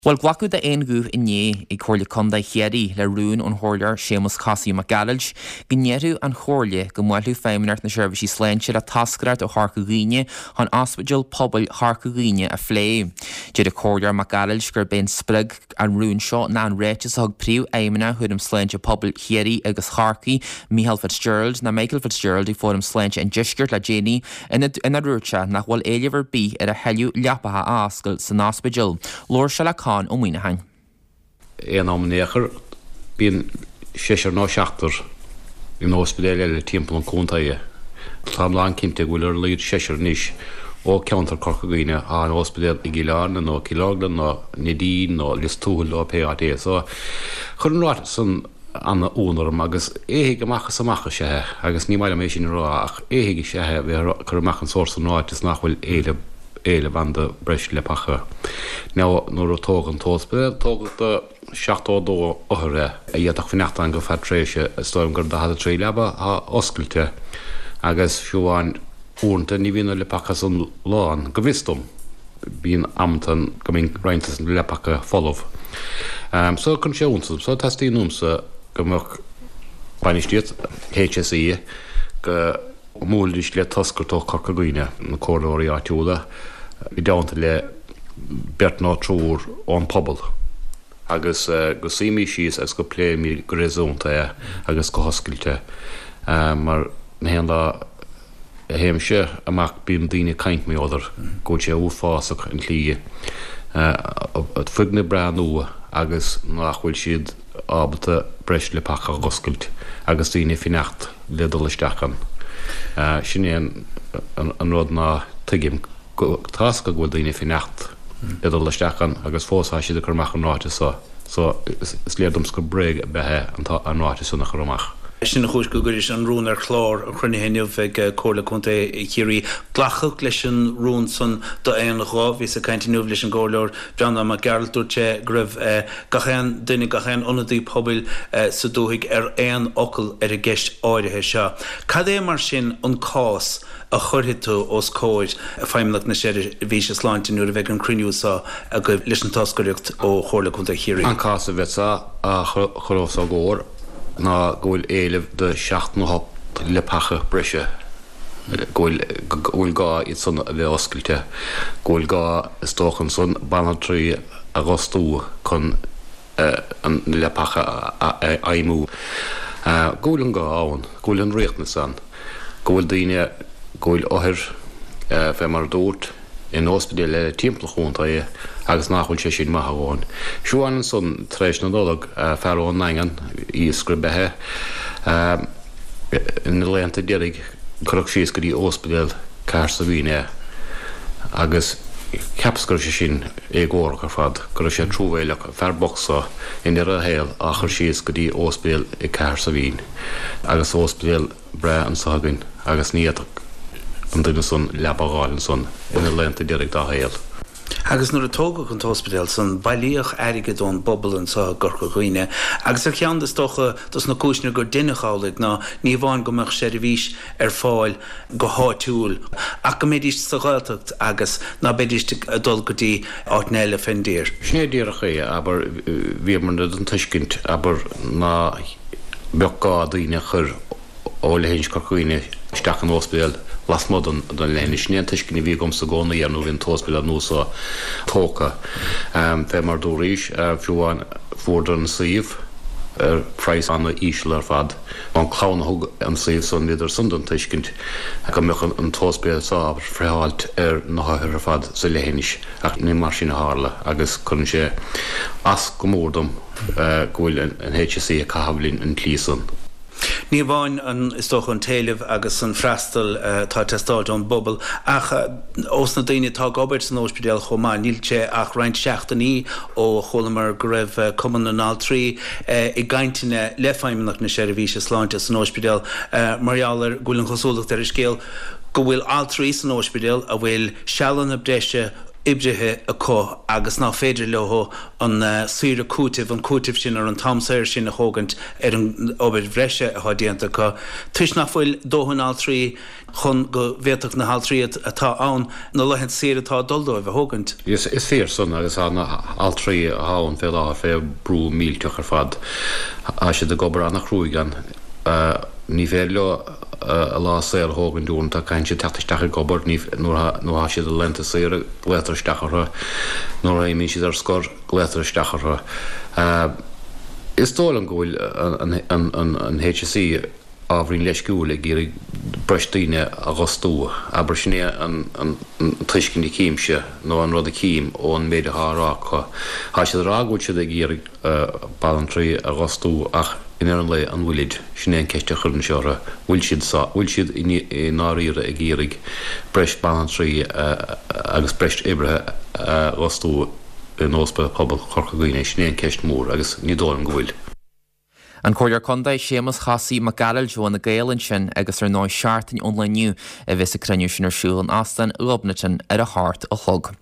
Well gwacu da ein gúh inné I chorla conda chéirí le rún an chorlar Seamus Cassie McGallage, gnéirú an chorla go mhailú féiminart na seirbhísí sléinte le tascarart ó Harca Ghaoine an Ospidal Pobal Harca Ghaoine a phlé. Dé de chorlar McGallage gur ben sprug an rún seo na an réitis ag príú éimena chuidm sléinte Pobal chéirí agus Harcaí Michael Fitzgerald na Michael Fitzgerald I fórum sléinte an disgurt le Jenny ina rúirte nach bhfuil éilehar bí ar a heiliú leapatha ascail san Ospidal. Lór se le ó muoine hain. Éan am néchar bíon séisiar ná seachtar in Ospidal le timp an cúntaí. Tá lán cinnte bhfuil ar líad séisiar níos ó ceantar Corca Ghaoine an Ospidal I Gíleán nó Kiloglan nó Nadine nó Listúil ó PAT. So chun ráit san anna únarm agus éhiigh amachchas amachcha sé agus ní maiile mééis sin ráach éhiigh sé bhí chur amach an sór san ráit is nachhfuil éile banda breis le pacha. Now, nuair a tóg an tóspedal, tóg de 7 óthre a dhéadach finachta go fadtréise stoim gur da trí leba a oscailte agus fiúháin únta ní bhíonna le pacha san lán go bhistom bíon amtan go mbeadh rointas le pacha folamh. So chun sé únta, so testí númsa go mbeadh bainisteoit HSE go múldís le tascairt ó Corca Ghaoine na córdóirí áitiúla I dáanta le bert ná trúr ón pobal agus go síimi síos agus go pléimi go réúnta agus go hoscailte mar na héanla héimse amach bíon daoine caint mé ódar go sé úfásach an clí fugna breanú agus nachhfuil siad ábalta breis le pacha hoscailt agus daoine finacht le dulaisteachchan. Sin an rud ná tuigim tasca bhfuil daoine finacht le dulaisteachchan agus fósá siad a chumach an ráite so is léadums go breig bethe an ráite sanna chumach. Sin chuis go guris an rún ar chlár a chruine héineh ag cóla chunta chéirí glachach leis an rún san do éon rá vís a caintinúh leis an ggóleir Branda McGaraltúirte gribh gachéan duine gachéan onadaí pobail sa dúthaigh ar éon ocail ar a gceist áirithe seo. Cad é mar sin an cás a chuirthe tú os cóid a feimimnach na séidir bhí se sláinte nuair a bheith an cruinniúsá a go leis an tascaireacht ó chóla chunta chéirí. An cás a bheitsa a chorós a ggóir na goil éileh de 7 le pacha breise goil gá iad san le oscailte goil gá istóchan san banna trí agostú chun an le pacha aimú goil an gá áin goil an réitna san goil daoine goil óthir fé mar dúirt in Ospidal le timplachúnta agus nachhfuil sé sin maithe bháin. Siúáin san tréis na dólag fearrán naingan í scribethe in na léanta deireadh chuireadh síos go dtí Ospidal Carsa Bhíine agus ceapscar sé sin ggóra ar fad gur sé trúbhéileach fearboxa in ar a héal a chur síos go dtí Ospidal I Carsa Bhín agus Ospidal bre an sagan agus níiad an duine son leabagáilin son ina léanta deireadh dá héal. Agus nuair a tógadh an Ospidal san bailíoch airige don bobbal an sa Corca Ghaoine agus ar cheann stocha dus na cúisne gur duine chálaigh ná ní bhain go meach seirbhís ar fáil go háitiúil ach go méidíst sa ghilteacht agus ná béidíst a dul go dtí áitnéile fendír. Snéadíoch aber bhí mar an tuiscint aber ná beagá daoine chur ó lehéins Corca Ghaoine isteach an Ospidal las modan don lenis ní tuiscin bhí gom sa gcóna dhéanú hín Ospidal núsa tóca fé mar dúríis fiúháin fuair an saomh ar preis anna ísle ar fad an chlána thug an saomh san idir sundan tuiscint go meach an Ospidal sa freiháilt ar nachthir ar fad sa lehénis ach ní mar sin hála agus chun sé as go mórdom gohfuil an HSE a cahabhlín an clísan. Ní bhain an istóch an taileh agus an freastal tá testáid an bobbal ach os na daoine tá gobert san Ospidal chomá nílte ach roinnt 7 ó cholamar go raibh cuman an altrí I gcaintine le feimimnach na seirbhíse sláinte san Ospidal marialar gúil an chosúlacht ar scéal go bhfuil altrí san Ospidal a bhfuil sealan na breise ibrithe a có agus ná féidir leo an suire cútih an cútih sin ar an tamsair sin a thógant ar an obair bhreise a thádíanta go. Tuis nach bhfuil dóhanál trí chun go bhéach na halltríad atá ann na lehan sér atá duldóibh a thógant. Is fér son agus an altrí a hán fé lá fé brú mílteach ar fad a sé de gobar annach chrúigan. Ní fé leo a lá sé thógan dún tá caiin sé tetaisteach gobar nó sé de lenta sé létarstechara nó é mí siad ar scor létarstechara. Is tóil an ghfuil an HSC ábhrín leisciúla gur breistíine a gostú, aber sinné an tuiscin cíimse nó an rud a cím ón méide hárá. Tá sé rágúil se gur balan trí a gostú ach in an le an bhuiid sinné ceiste chun seora bhfuil siad i náíre a ggéirigh breist balan trí agus breist ibrethe gostú in óspa pobal chorcaghine sinné ceist mór agus ní dó an ghfuil. An cóir condaid Séamus Chasaí Mac Gailil Joan na Gaelan sin agus ar 9 seaartain ón leniu a bheits a cruniú sin ar siúil an astan lobnatin ar a háart a thug.